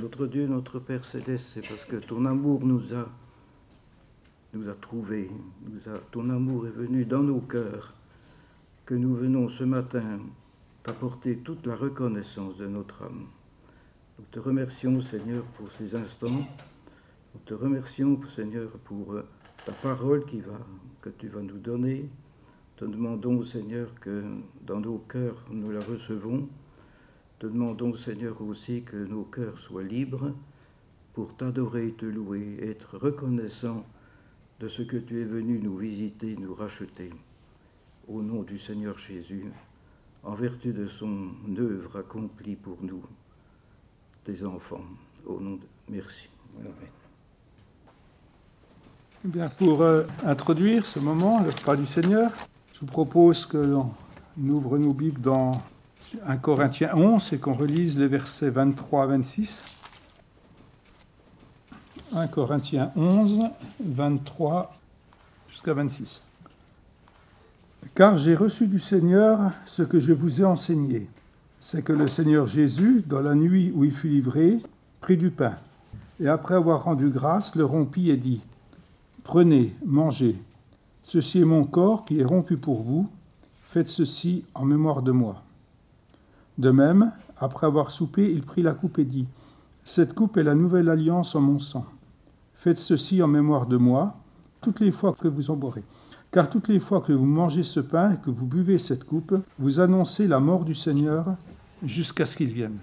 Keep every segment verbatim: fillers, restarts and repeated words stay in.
Notre Dieu, notre Père céleste, c'est parce que ton amour nous a, nous a trouvés, nous a, ton amour est venu dans nos cœurs, que nous venons ce matin t'apporter toute la reconnaissance de notre âme. Nous te remercions, Seigneur, pour ces instants. Nous te remercions, Seigneur, pour ta parole qui va, que tu vas nous donner. Te demandons, Seigneur, que dans nos cœurs, nous la recevons. Te demandons, Seigneur, aussi que nos cœurs soient libres pour t'adorer et te louer, être reconnaissants de ce que tu es venu nous visiter, nous racheter. Au nom du Seigneur Jésus, en vertu de son œuvre accomplie pour nous, tes enfants. Au nom de... Merci. Amen. Bien, pour euh, introduire ce moment, le repas du Seigneur, je vous propose que l'on ouvre nos Bibles dans un Corinthiens onze et qu'on relise les versets vingt-trois à vingt-six. un Corinthiens onze, vingt-trois jusqu'à vingt-six. Car j'ai reçu du Seigneur ce que je vous ai enseigné, c'est que le Seigneur Jésus, dans la nuit où il fut livré, prit du pain, et après avoir rendu grâce, le rompit et dit : Prenez, mangez, ceci est mon corps qui est rompu pour vous, faites ceci en mémoire de moi. De même, après avoir soupé, il prit la coupe et dit : Cette coupe est la nouvelle alliance en mon sang. Faites ceci en mémoire de moi, toutes les fois que vous en boirez. Car toutes les fois que vous mangez ce pain et que vous buvez cette coupe, vous annoncez la mort du Seigneur jusqu'à ce qu'il vienne.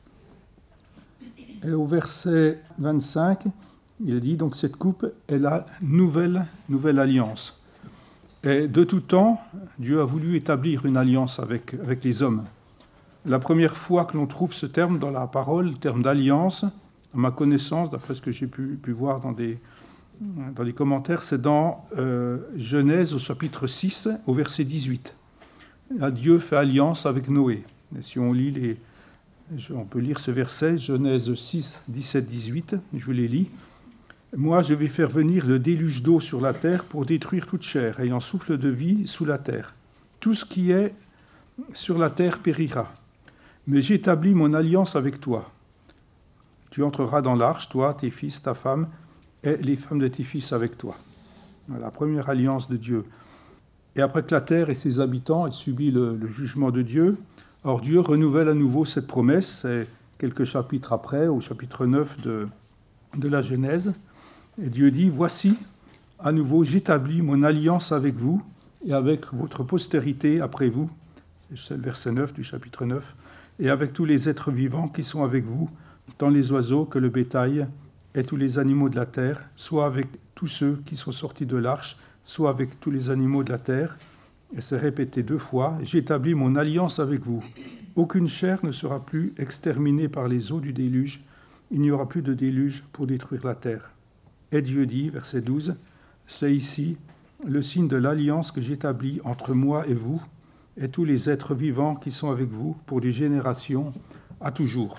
Et au verset vingt-cinq, il est dit, donc cette coupe est la nouvelle, nouvelle alliance. Et de tout temps, Dieu a voulu établir une alliance avec, avec les hommes. La première fois que l'on trouve ce terme dans la parole, le terme d'alliance, à ma connaissance, d'après ce que j'ai pu, pu voir dans, des, dans les commentaires, c'est dans euh, Genèse au chapitre six, au verset dix-huit. Là, Dieu fait alliance avec Noé. Et si on lit les... On peut lire ce verset, Genèse six, dix-sept, dix-huit, je vous les lis. « Moi, je vais faire venir le déluge d'eau sur la terre pour détruire toute chair, ayant souffle de vie sous la terre. Tout ce qui est sur la terre périra. Mais j'établis mon alliance avec toi. Tu entreras dans l'arche, toi, tes fils, ta femme, et les femmes de tes fils avec toi. » La première alliance de Dieu. Et après que la terre et ses habitants aient subi le, le jugement de Dieu, alors Dieu renouvelle à nouveau cette promesse, c'est quelques chapitres après, au chapitre neuf de, de la Genèse. Et Dieu dit : Voici, à nouveau, j'établis mon alliance avec vous et avec votre postérité après vous. C'est le verset neuf du chapitre neuf. Et avec tous les êtres vivants qui sont avec vous, tant les oiseaux que le bétail et tous les animaux de la terre, soit avec tous ceux qui sont sortis de l'arche, soit avec tous les animaux de la terre. Et c'est répété deux fois, j'établis mon alliance avec vous. Aucune chair ne sera plus exterminée par les eaux du déluge. Il n'y aura plus de déluge pour détruire la terre. Et Dieu dit, verset douze, c'est ici le signe de l'alliance que j'établis entre moi et vous, et tous les êtres vivants qui sont avec vous pour des générations à toujours.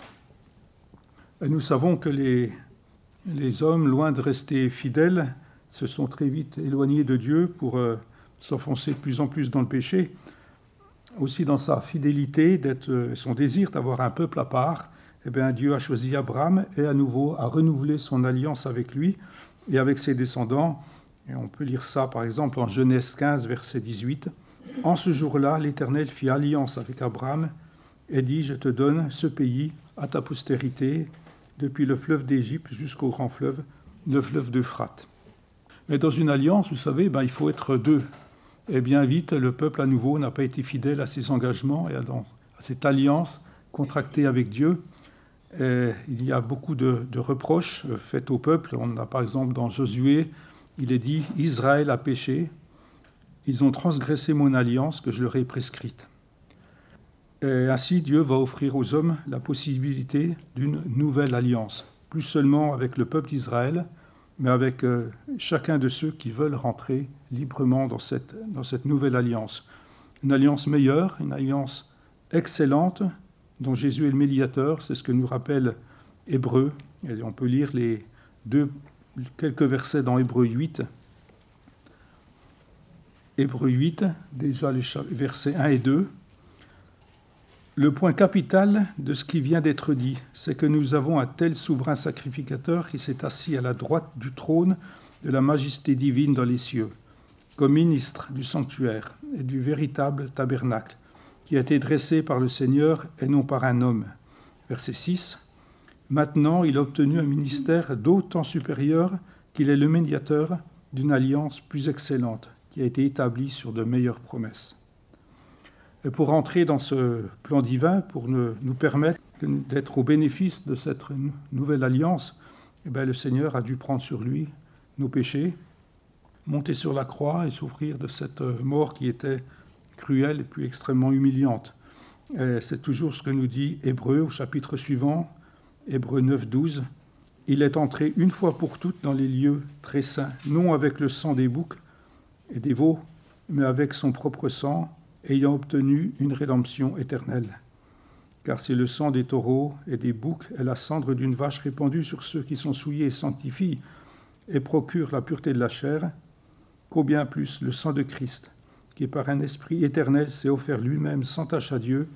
Et nous savons que les, les hommes, loin de rester fidèles, se sont très vite éloignés de Dieu pour euh, s'enfoncer de plus en plus dans le péché. Aussi dans sa fidélité, d'être, euh, son désir d'avoir un peuple à part, eh bien, Dieu a choisi Abraham et à nouveau a renouvelé son alliance avec lui et avec ses descendants. Et on peut lire ça par exemple en Genèse quinze, verset dix-huit. En ce jour-là, l'Éternel fit alliance avec Abraham et dit : Je te donne ce pays à ta postérité, depuis le fleuve d'Égypte jusqu'au grand fleuve, le fleuve d'Euphrate. Mais dans une alliance, vous savez, ben, il faut être deux. Et bien vite, le peuple à nouveau n'a pas été fidèle à ses engagements et à, dans, à cette alliance contractée avec Dieu. Et il y a beaucoup de, de reproches faits au peuple. On a par exemple dans Josué, il est dit : Israël a péché. Ils ont transgressé mon alliance que je leur ai prescrite. Et ainsi, Dieu va offrir aux hommes la possibilité d'une nouvelle alliance, plus seulement avec le peuple d'Israël, mais avec euh, chacun de ceux qui veulent rentrer librement dans cette, dans cette nouvelle alliance. Une alliance meilleure, une alliance excellente, dont Jésus est le médiateur, c'est ce que nous rappelle Hébreux. Et on peut lire les deux, quelques versets dans Hébreux huit. Hébreux huit, déjà les versets un et deux. Le point capital de ce qui vient d'être dit, c'est que nous avons un tel souverain sacrificateur qui s'est assis à la droite du trône de la majesté divine dans les cieux, comme ministre du sanctuaire et du véritable tabernacle, qui a été dressé par le Seigneur et non par un homme. Verset six. Maintenant, il a obtenu un ministère d'autant supérieur qu'il est le médiateur d'une alliance plus excellente, qui a été établie sur de meilleures promesses. Et pour entrer dans ce plan divin, pour nous permettre d'être au bénéfice de cette nouvelle alliance, eh bien, le Seigneur a dû prendre sur lui nos péchés, monter sur la croix et souffrir de cette mort qui était cruelle et puis extrêmement humiliante. Et c'est toujours ce que nous dit Hébreux au chapitre suivant, Hébreux neuf, douze. Il est entré une fois pour toutes dans les lieux très saints, non avec le sang des boucs et des veaux, mais avec son propre sang, ayant obtenu une rédemption éternelle. Car c'est le sang des taureaux et des boucs et la cendre d'une vache répandue sur ceux qui sont souillés et sanctifient et procurent la pureté de la chair, qu'au bien plus le sang de Christ, qui par un esprit éternel s'est offert lui-même sans tache à Dieu,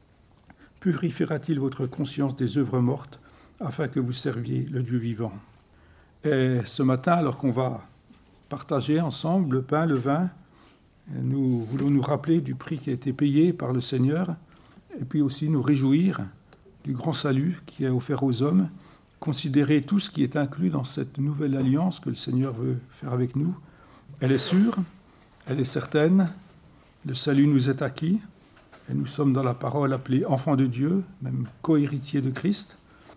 purifiera-t-il votre conscience des œuvres mortes, afin que vous serviez le Dieu vivant. Et ce matin, alors qu'on va partager ensemble le pain, le vin, nous voulons nous rappeler du prix qui a été payé par le Seigneur, et puis aussi nous réjouir du grand salut qui est offert aux hommes, considérer tout ce qui est inclus dans cette nouvelle alliance que le Seigneur veut faire avec nous. Elle est sûre, elle est certaine, le salut nous est acquis, et nous sommes dans la parole appelés enfants de Dieu, même co-héritiers de Christ.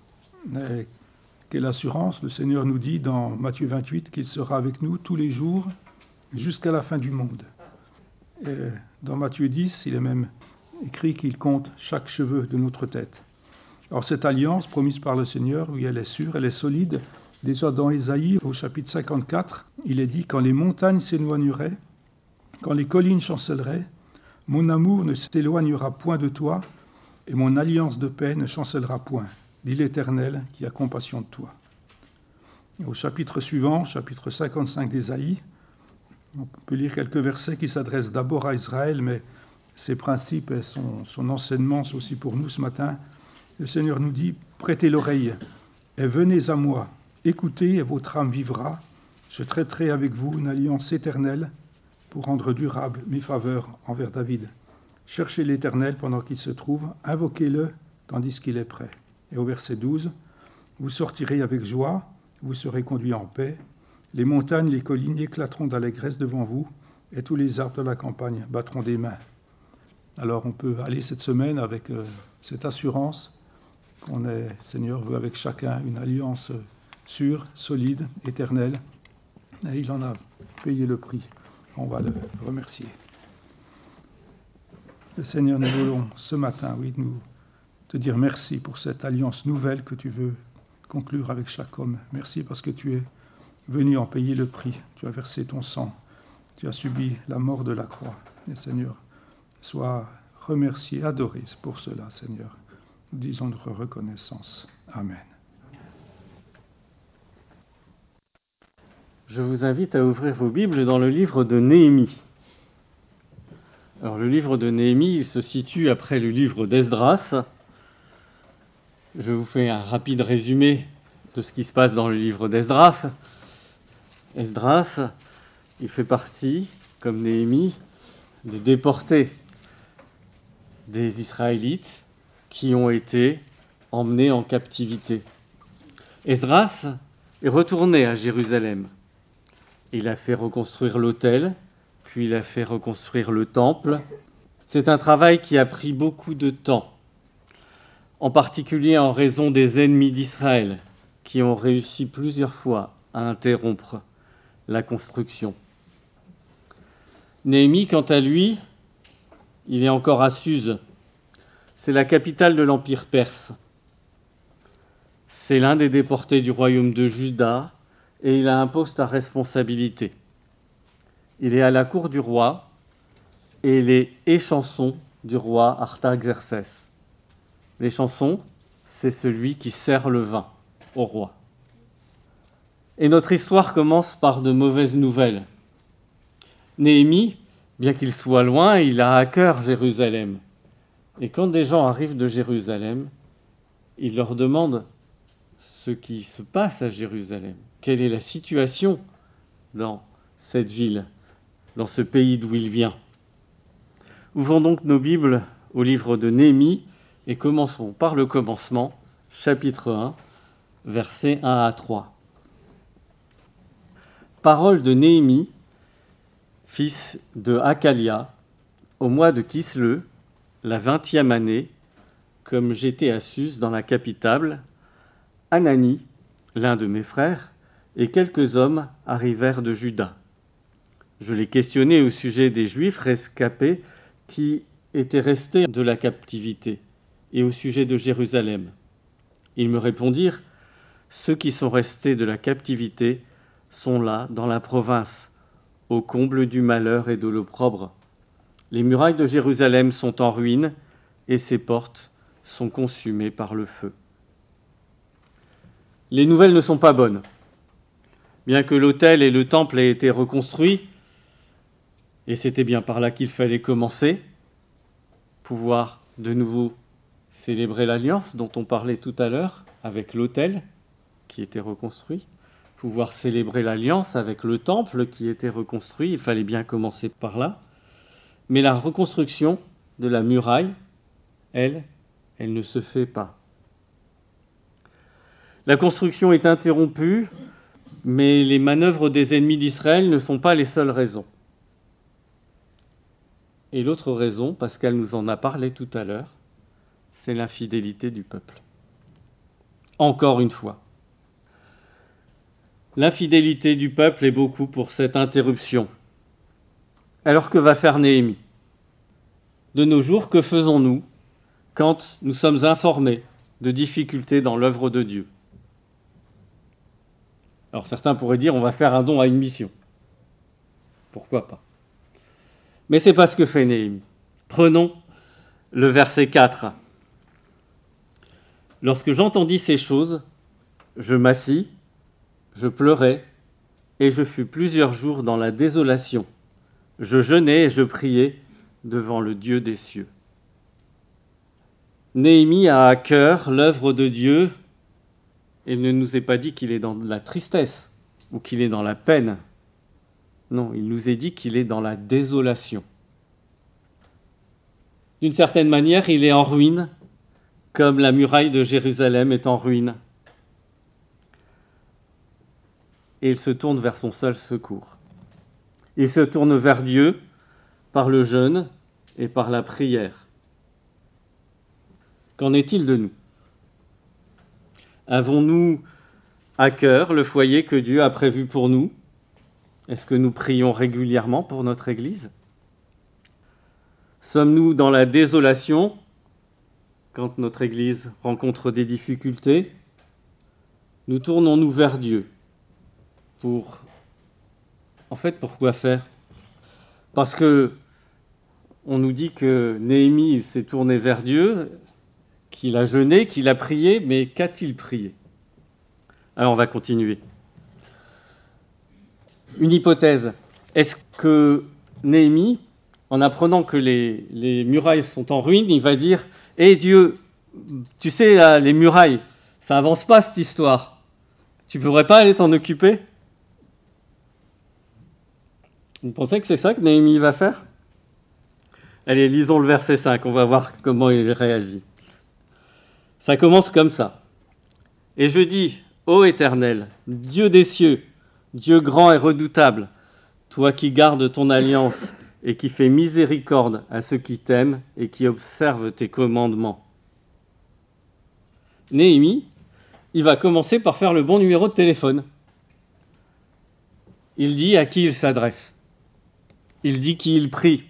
Et quelle assurance, le Seigneur nous dit dans Matthieu vingt-huit qu'il sera avec nous tous les jours jusqu'à la fin du monde. Et dans Matthieu dix, il est même écrit qu'il compte chaque cheveu de notre tête. Alors cette alliance promise par le Seigneur, oui, elle est sûre, elle est solide. Déjà dans Ésaïe, au chapitre cinquante-quatre, il est dit « Quand les montagnes s'éloigneraient, quand les collines chancelleraient, mon amour ne s'éloignera point de toi, et mon alliance de paix ne chancellera point, dit l'Éternel qui a compassion de toi. » Au chapitre suivant, chapitre cinquante-cinq d'Ésaïe, on peut lire quelques versets qui s'adressent d'abord à Israël, mais ses principes et son, son enseignement sont aussi pour nous ce matin. Le Seigneur nous dit « Prêtez l'oreille et venez à moi, écoutez et votre âme vivra. Je traiterai avec vous une alliance éternelle pour rendre durable mes faveurs envers David. Cherchez l'Éternel pendant qu'il se trouve, invoquez-le tandis qu'il est prêt. » Et au verset douze, « Vous sortirez avec joie, vous serez conduits en paix. Les montagnes, les collines éclateront d'allégresse devant vous, et tous les arbres de la campagne battront des mains. » Alors on peut aller cette semaine avec euh, cette assurance qu'on est, le Seigneur veut avec chacun une alliance sûre, solide, éternelle, et il en a payé le prix. On va le remercier. Le Seigneur, nous voulons ce matin, oui, nous te dire merci pour cette alliance nouvelle que tu veux conclure avec chaque homme. Merci parce que tu es venu en payer le prix. Tu as versé ton sang. Tu as subi la mort de la croix. Et Seigneur, sois remercié, adoré pour cela, Seigneur. Nous disons notre reconnaissance. Amen. Je vous invite à ouvrir vos Bibles dans le livre de Néhémie. Alors, le livre de Néhémie, il se situe après le livre d'Esdras. Je vous fais un rapide résumé de ce qui se passe dans le livre d'Esdras. Esdras, il fait partie, comme Néhémie, des déportés des Israélites qui ont été emmenés en captivité. Esdras est retourné à Jérusalem. Il a fait reconstruire l'autel, puis il a fait reconstruire le temple. C'est un travail qui a pris beaucoup de temps, en particulier en raison des ennemis d'Israël, qui ont réussi plusieurs fois à interrompre la construction. Néhémie, quant à lui, il est encore à Suse. C'est la capitale de l'Empire perse. C'est l'un des déportés du royaume de Juda et il a un poste à responsabilité. Il est à la cour du roi et il est échanson du roi Artaxerxès. L'échanson, c'est celui qui sert le vin au roi. Et notre histoire commence par de mauvaises nouvelles. Néhémie, bien qu'il soit loin, il a à cœur Jérusalem. Et quand des gens arrivent de Jérusalem, il leur demande ce qui se passe à Jérusalem. Quelle est la situation dans cette ville, dans ce pays d'où il vient. Ouvrons donc nos Bibles au livre de Néhémie et commençons par le commencement, chapitre un, versets un à trois. Parole de Néhémie, fils de Hakalia, au mois de Kisleu, la vingtième année, comme j'étais à Suse dans la capitale, Anani, l'un de mes frères, et quelques hommes arrivèrent de Juda. Je les questionnai au sujet des Juifs rescapés qui étaient restés de la captivité et au sujet de Jérusalem. Ils me répondirent, « Ceux qui sont restés de la captivité sont là, dans la province, au comble du malheur et de l'opprobre. Les murailles de Jérusalem sont en ruine et ses portes sont consumées par le feu. » Les nouvelles ne sont pas bonnes. Bien que l'autel et le temple aient été reconstruits, et c'était bien par là qu'il fallait commencer, pouvoir de nouveau célébrer l'alliance dont on parlait tout à l'heure avec l'autel qui était reconstruit, pouvoir célébrer l'alliance avec le temple qui était reconstruit, il fallait bien commencer par là. Mais la reconstruction de la muraille, elle, elle ne se fait pas. La construction est interrompue, mais les manœuvres des ennemis d'Israël ne sont pas les seules raisons. Et l'autre raison, Pascal nous en a parlé tout à l'heure, c'est l'infidélité du peuple. Encore une fois. L'infidélité du peuple est beaucoup pour cette interruption. Alors que va faire Néhémie ? De nos jours, que faisons-nous quand nous sommes informés de difficultés dans l'œuvre de Dieu ? Alors certains pourraient dire, on va faire un don à une mission. Pourquoi pas ? Mais ce n'est pas ce que fait Néhémie. Prenons le verset quatre. « Lorsque j'entendis ces choses, je m'assis, je pleurais, et je fus plusieurs jours dans la désolation. Je jeûnais et je priais devant le Dieu des cieux. » Néhémie a à cœur l'œuvre de Dieu. Il ne nous est pas dit qu'il est dans la tristesse ou qu'il est dans la peine. Non, il nous est dit qu'il est dans la désolation. D'une certaine manière, il est en ruine, comme la muraille de Jérusalem est en ruine. Et il se tourne vers son seul secours. Il se tourne vers Dieu par le jeûne et par la prière. Qu'en est-il de nous ? Avons-nous à cœur le foyer que Dieu a prévu pour nous ? Est-ce que nous prions régulièrement pour notre Église ? Sommes-nous dans la désolation quand notre Église rencontre des difficultés ? Nous tournons-nous vers Dieu pour... En fait, pour quoi faire ? Parce que on nous dit que Néhémie il s'est tourné vers Dieu, qu'il a jeûné, qu'il a prié, mais qu'a-t-il prié ? Alors on va continuer. Une hypothèse. Est-ce que Néhémie, en apprenant que les, les murailles sont en ruine, il va dire « Hé hey Dieu, tu sais, là, les murailles, ça avance pas cette histoire. Tu pourrais pas aller t'en occuper ?» Vous pensez que c'est ça que Néhémie va faire ? Allez, lisons le verset cinq, on va voir comment il réagit. Ça commence comme ça. « Et je dis, ô Éternel, Dieu des cieux, Dieu grand et redoutable, toi qui gardes ton alliance et qui fais miséricorde à ceux qui t'aiment et qui observent tes commandements. » Néhémie, il va commencer par faire le bon numéro de téléphone. Il dit à qui il s'adresse. Il dit qui il prie.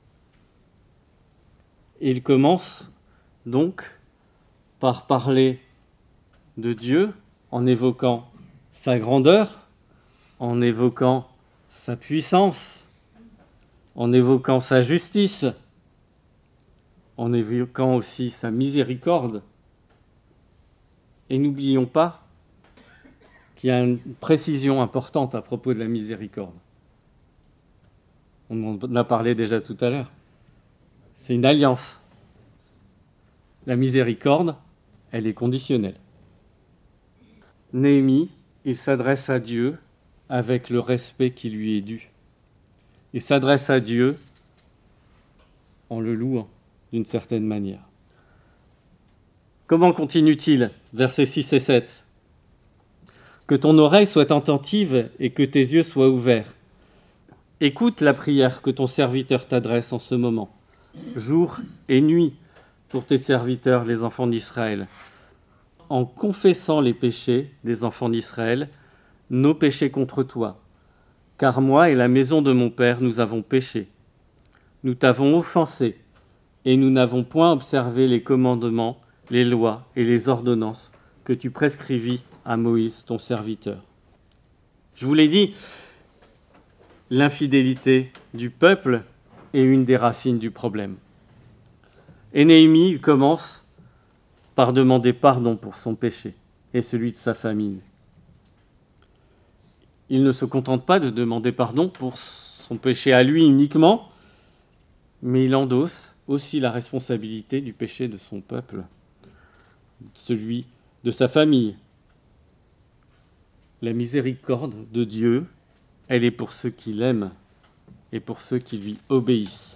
Et il commence donc par parler de Dieu en évoquant sa grandeur, en évoquant sa puissance, en évoquant sa justice, en évoquant aussi sa miséricorde. Et n'oublions pas qu'il y a une précision importante à propos de la miséricorde. On en a parlé déjà tout à l'heure. C'est une alliance. La miséricorde, elle est conditionnelle. Néhémie, il s'adresse à Dieu avec le respect qui lui est dû. Il s'adresse à Dieu en le louant d'une certaine manière. Comment continue-t-il? Versets six et sept. Que ton oreille soit attentive et que tes yeux soient ouverts. Écoute la prière que ton serviteur t'adresse en ce moment, jour et nuit, pour tes serviteurs, les enfants d'Israël, en confessant les péchés des enfants d'Israël, nos péchés contre toi. Car moi et la maison de mon père, nous avons péché. Nous t'avons offensé, et nous n'avons point observé les commandements, les lois et les ordonnances que tu prescrivis à Moïse, ton serviteur. Je vous l'ai dit, l'infidélité du peuple est une des racines du problème. Et Néhémie, il commence par demander pardon pour son péché et celui de sa famille. Il ne se contente pas de demander pardon pour son péché à lui uniquement, mais il endosse aussi la responsabilité du péché de son peuple, celui de sa famille. La miséricorde de Dieu, elle est pour ceux qui l'aiment et pour ceux qui lui obéissent.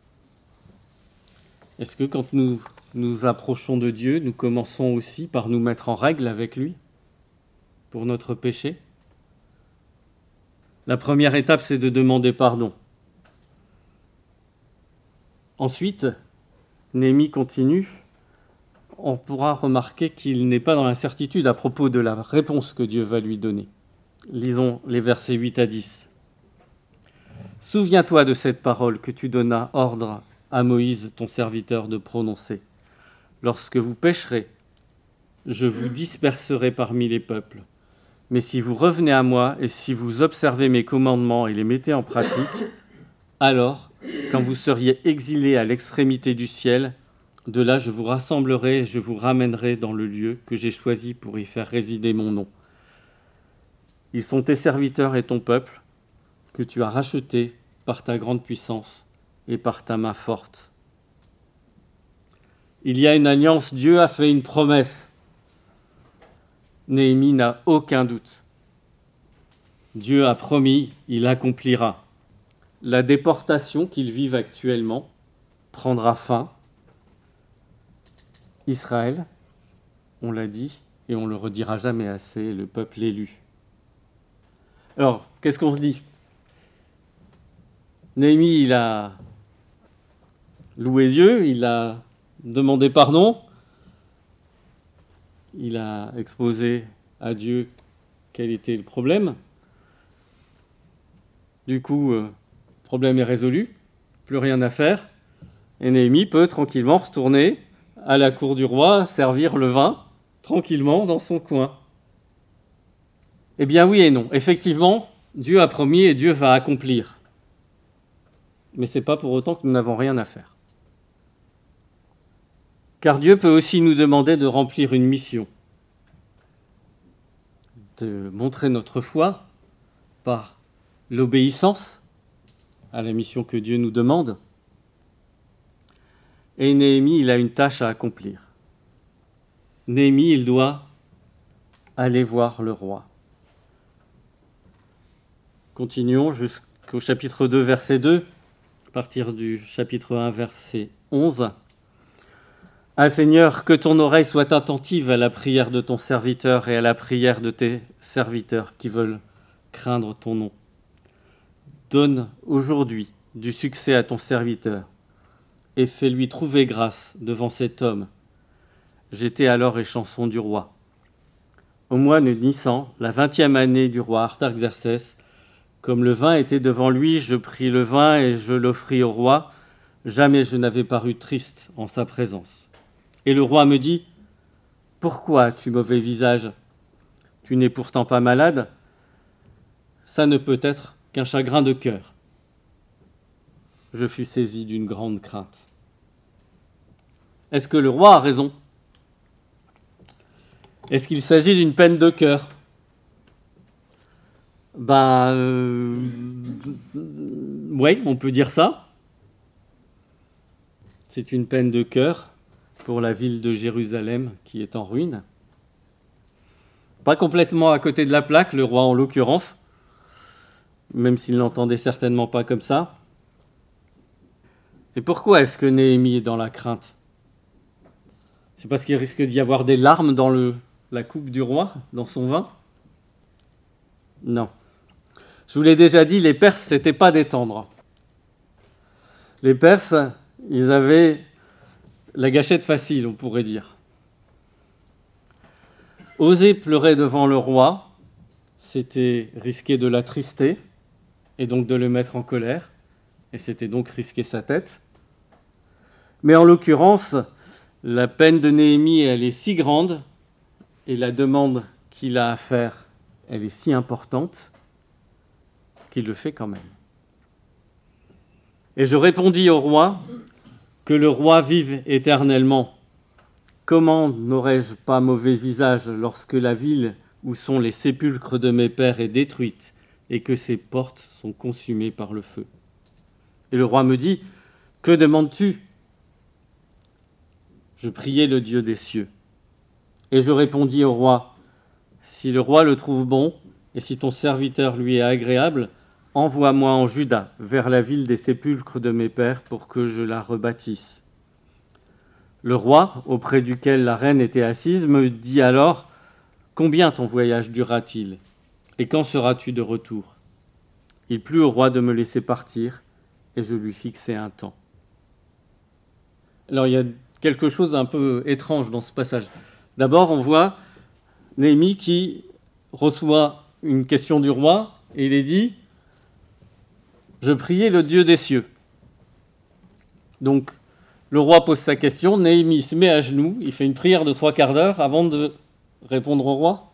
Est-ce que quand nous nous approchons de Dieu, nous commençons aussi par nous mettre en règle avec lui pour notre péché? La première étape, c'est de demander pardon. Ensuite, Néhémie continue. On pourra remarquer qu'il n'est pas dans l'incertitude à propos de la réponse que Dieu va lui donner. Lisons les versets huit à dix. « Souviens-toi de cette parole que tu donnas ordre à Moïse, ton serviteur, de prononcer. Lorsque vous pécherez, je vous disperserai parmi les peuples. Mais si vous revenez à moi et si vous observez mes commandements et les mettez en pratique, alors, quand vous seriez exilés à l'extrémité du ciel, de là je vous rassemblerai et je vous ramènerai dans le lieu que j'ai choisi pour y faire résider mon nom. Ils sont tes serviteurs et ton peuple, que tu as rachetés par ta grande puissance et par ta main forte. » Il y a une alliance, Dieu a fait une promesse. Néhémie n'a aucun doute. Dieu a promis, il accomplira. La déportation qu'ils vivent actuellement prendra fin. Israël, on l'a dit, et on ne le redira jamais assez, le peuple élu. Alors, qu'est-ce qu'on se dit? Néhémie, il a loué Dieu, il a demandé pardon, il a exposé à Dieu quel était le problème. Du coup, le problème est résolu, plus rien à faire, et Néhémie peut tranquillement retourner à la cour du roi, servir le vin, tranquillement dans son coin. Eh bien oui et non. Effectivement, Dieu a promis et Dieu va accomplir. Mais ce n'est pas pour autant que nous n'avons rien à faire. Car Dieu peut aussi nous demander de remplir une mission, de montrer notre foi par l'obéissance à la mission que Dieu nous demande. Et Néhémie, il a une tâche à accomplir. Néhémie, il doit aller voir le roi. Continuons jusqu'au chapitre deux, verset deux, à partir du chapitre un, verset onze. « Ah Seigneur, que ton oreille soit attentive à la prière de ton serviteur et à la prière de tes serviteurs qui veulent craindre ton nom. Donne aujourd'hui du succès à ton serviteur et fais-lui trouver grâce devant cet homme. J'étais alors échanson du roi. Au mois de Nissan, la vingtième année du roi Artaxerxès, comme le vin était devant lui, je pris le vin et je l'offris au roi. Jamais je n'avais paru triste en sa présence. Et le roi me dit, « Pourquoi as-tu mauvais visage? Tu n'es pourtant pas malade. Ça ne peut être qu'un chagrin de cœur. » Je fus saisi d'une grande crainte. Est-ce que le roi a raison? Est-ce qu'il s'agit d'une peine de cœur? Ben, euh, oui, on peut dire ça. C'est une peine de cœur pour la ville de Jérusalem qui est en ruine. Pas complètement à côté de la plaque, le roi en l'occurrence, même s'il n'entendait certainement pas comme ça. Et pourquoi est-ce que Néhémie est dans la crainte? C'est parce qu'il risque d'y avoir des larmes dans le, la coupe du roi, dans son vin? Non. Je vous l'ai déjà dit, les Perses, c'était pas des tendres. Les Perses, ils avaient la gâchette facile, on pourrait dire. Oser pleurer devant le roi, c'était risquer de l'attrister et donc de le mettre en colère, et c'était donc risquer sa tête. Mais en l'occurrence, la peine de Néhémie, elle est si grande, et la demande qu'il a à faire, elle est si importante, qu'il le fait quand même. Et je répondis au roi, que le roi vive éternellement. Comment n'aurais-je pas mauvais visage lorsque la ville où sont les sépulcres de mes pères est détruite et que ses portes sont consumées par le feu? Et le roi me dit, « Que demandes-tu » Je priai le Dieu des cieux. Et je répondis au roi, « Si le roi le trouve bon, et si ton serviteur lui est agréable, envoie-moi en Juda, vers la ville des sépulcres de mes pères, pour que je la rebâtisse. » Le roi, auprès duquel la reine était assise, me dit alors, « Combien ton voyage durera-t-il? Et quand seras-tu de retour ?» Il plut au roi de me laisser partir, et je lui fixai un temps. Alors il y a quelque chose d'un peu étrange dans ce passage. D'abord, on voit Néhémie qui reçoit une question du roi, et il est dit, « Je priais le Dieu des cieux. » Donc, le roi pose sa question, Néhémie se met à genoux, il fait une prière de trois quarts d'heure avant de répondre au roi.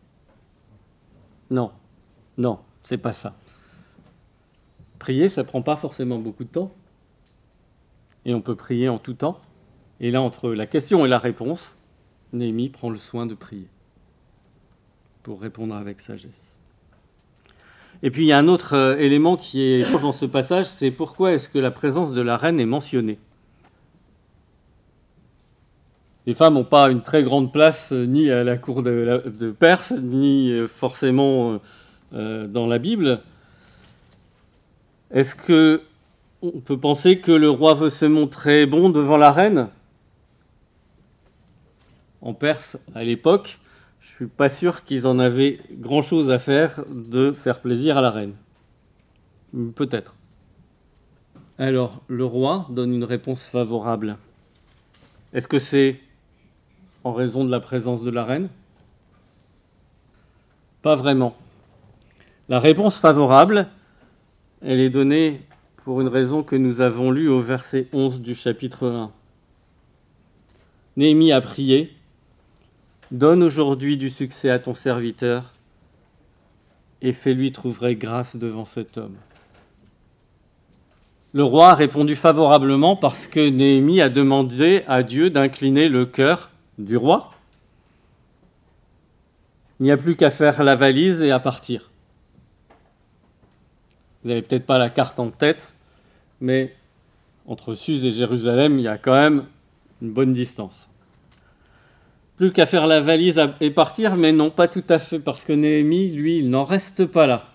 Non, non, c'est pas ça. Prier, ça ne prend pas forcément beaucoup de temps. Et on peut prier en tout temps. Et là, entre la question et la réponse, Néhémie prend le soin de prier pour répondre avec sagesse. Et puis, il y a un autre euh, élément qui est étrange dans ce passage, c'est pourquoi est-ce que la présence de la reine est mentionnée? Les femmes n'ont pas une très grande place euh, ni à la cour de, la, de Perse, ni euh, forcément euh, dans la Bible. Est-ce qu'on peut penser que le roi veut se montrer bon devant la reine? En Perse, à l'époque, je ne suis pas sûr qu'ils en avaient grand-chose à faire de faire plaisir à la reine. Peut-être. Alors, le roi donne une réponse favorable. Est-ce que c'est en raison de la présence de la reine? Pas vraiment. La réponse favorable, elle est donnée pour une raison que nous avons lue au verset onze du chapitre un. Néhémie a prié, « Donne aujourd'hui du succès à ton serviteur et fais-lui trouver grâce devant cet homme. » Le roi a répondu favorablement parce que Néhémie a demandé à Dieu d'incliner le cœur du roi. Il n'y a plus qu'à faire la valise et à partir. Vous n'avez peut-être pas la carte en tête, mais entre Suse et Jérusalem, il y a quand même une bonne distance. Plus qu'à faire la valise et partir, mais non, pas tout à fait, parce que Néhémie, lui, il n'en reste pas là.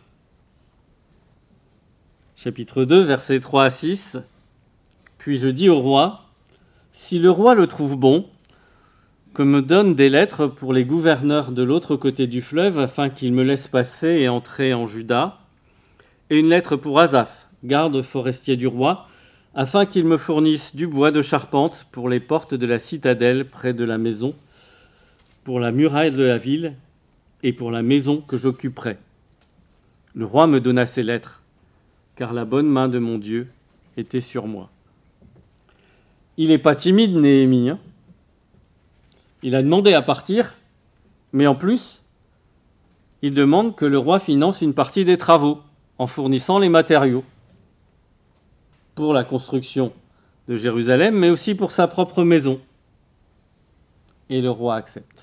Chapitre deux, versets trois à six. « Puis je dis au roi, si le roi le trouve bon, que me donne des lettres pour les gouverneurs de l'autre côté du fleuve, afin qu'ils me laissent passer et entrer en Juda, et une lettre pour Asaph, garde forestier du roi, afin qu'il me fournisse du bois de charpente pour les portes de la citadelle près de la maison, pour la muraille de la ville et pour la maison que j'occuperai. Le roi me donna ces lettres, car la bonne main de mon Dieu était sur moi. » Il n'est pas timide, Néhémie. Hein. Il a demandé à partir, mais en plus, il demande que le roi finance une partie des travaux en fournissant les matériaux pour la construction de Jérusalem, mais aussi pour sa propre maison. Et le roi accepte.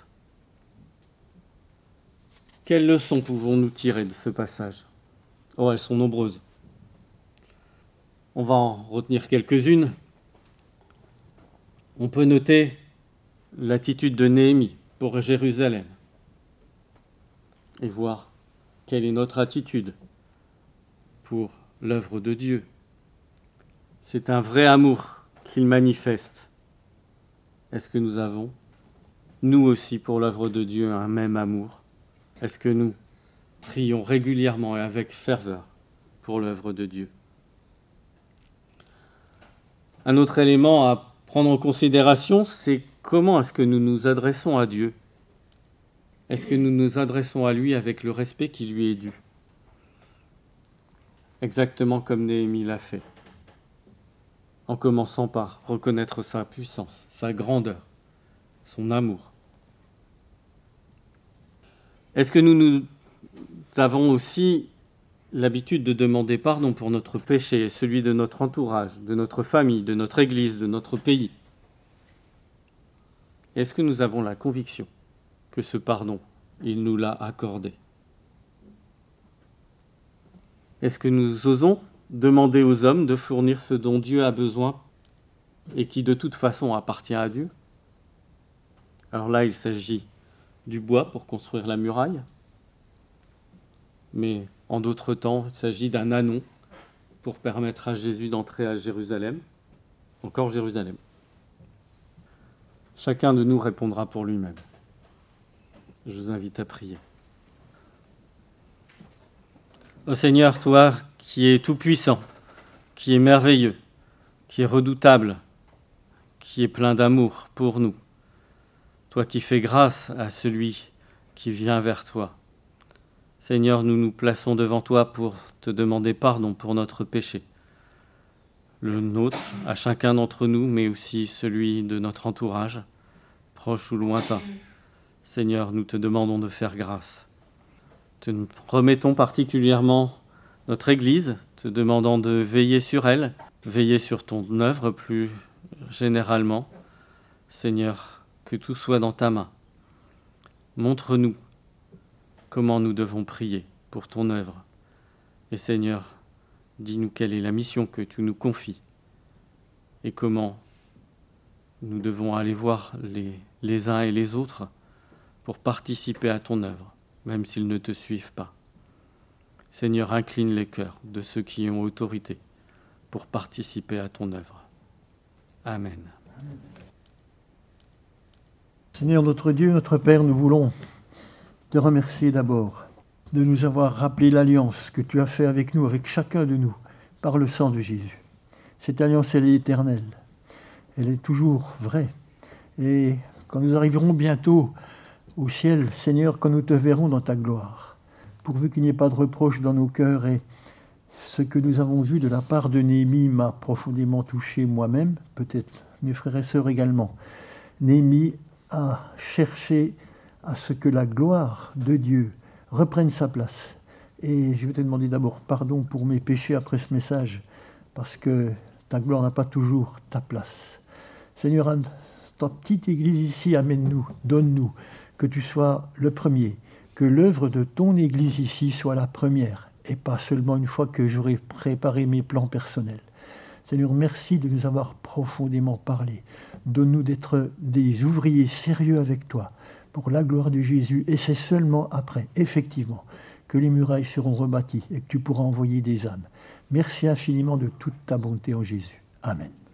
Quelles leçons pouvons-nous tirer de ce passage? Oh, elles sont nombreuses. On va en retenir quelques-unes. On peut noter l'attitude de Néhémie pour Jérusalem et voir quelle est notre attitude pour l'œuvre de Dieu. C'est un vrai amour qu'il manifeste. Est-ce que nous avons, nous aussi, pour l'œuvre de Dieu, un même amour? Est-ce que nous prions régulièrement et avec ferveur pour l'œuvre de Dieu? Un autre élément à prendre en considération, c'est comment est-ce que nous nous adressons à Dieu? Est-ce que nous nous adressons à lui avec le respect qui lui est dû? Exactement comme Néhémie l'a fait, en commençant par reconnaître sa puissance, sa grandeur, son amour. Est-ce que nous, nous avons aussi l'habitude de demander pardon pour notre péché, celui de notre entourage, de notre famille, de notre Église, de notre pays? Est-ce que nous avons la conviction que ce pardon, il nous l'a accordé? Est-ce que nous osons demander aux hommes de fournir ce dont Dieu a besoin et qui de toute façon appartient à Dieu? Alors là, il s'agit du bois pour construire la muraille, mais en d'autres temps, il s'agit d'un ânon pour permettre à Jésus d'entrer à Jérusalem, encore Jérusalem. Chacun de nous répondra pour lui-même. Je vous invite à prier. Ô Seigneur, toi qui es tout-puissant, qui es merveilleux, qui est redoutable, qui est plein d'amour pour nous, toi qui fais grâce à celui qui vient vers toi. Seigneur, nous nous plaçons devant toi pour te demander pardon pour notre péché, le nôtre, à chacun d'entre nous, mais aussi celui de notre entourage, proche ou lointain. Seigneur, nous te demandons de faire grâce. Te remettons particulièrement notre Église, te demandant de veiller sur elle, veiller sur ton œuvre plus généralement. Seigneur, que tout soit dans ta main. Montre-nous comment nous devons prier pour ton œuvre. Et Seigneur, dis-nous quelle est la mission que tu nous confies et comment nous devons aller voir les, les uns et les autres pour participer à ton œuvre, même s'ils ne te suivent pas. Seigneur, incline les cœurs de ceux qui ont autorité pour participer à ton œuvre. Amen. Seigneur notre Dieu, notre Père, nous voulons te remercier d'abord de nous avoir rappelé l'alliance que tu as faite avec nous, avec chacun de nous, par le sang de Jésus. Cette alliance, elle est éternelle. Elle est toujours vraie. Et quand nous arriverons bientôt au ciel, Seigneur, quand nous te verrons dans ta gloire, pourvu qu'il n'y ait pas de reproche dans nos cœurs, et ce que nous avons vu de la part de Néhémie m'a profondément touché moi-même, peut-être mes frères et sœurs également. Néhémie a cherché à ce que la gloire de Dieu reprenne sa place. Et je vais te demander d'abord pardon pour mes péchés après ce message, parce que ta gloire n'a pas toujours ta place. Seigneur, ta petite église ici, amène-nous, donne-nous, que tu sois le premier, que l'œuvre de ton église ici soit la première, et pas seulement une fois que j'aurai préparé mes plans personnels. Seigneur, merci de nous avoir profondément parlé. Donne-nous d'être des ouvriers sérieux avec toi, pour la gloire de Jésus, et c'est seulement après, effectivement, que les murailles seront rebâties et que tu pourras envoyer des âmes. Merci infiniment de toute ta bonté en Jésus. Amen.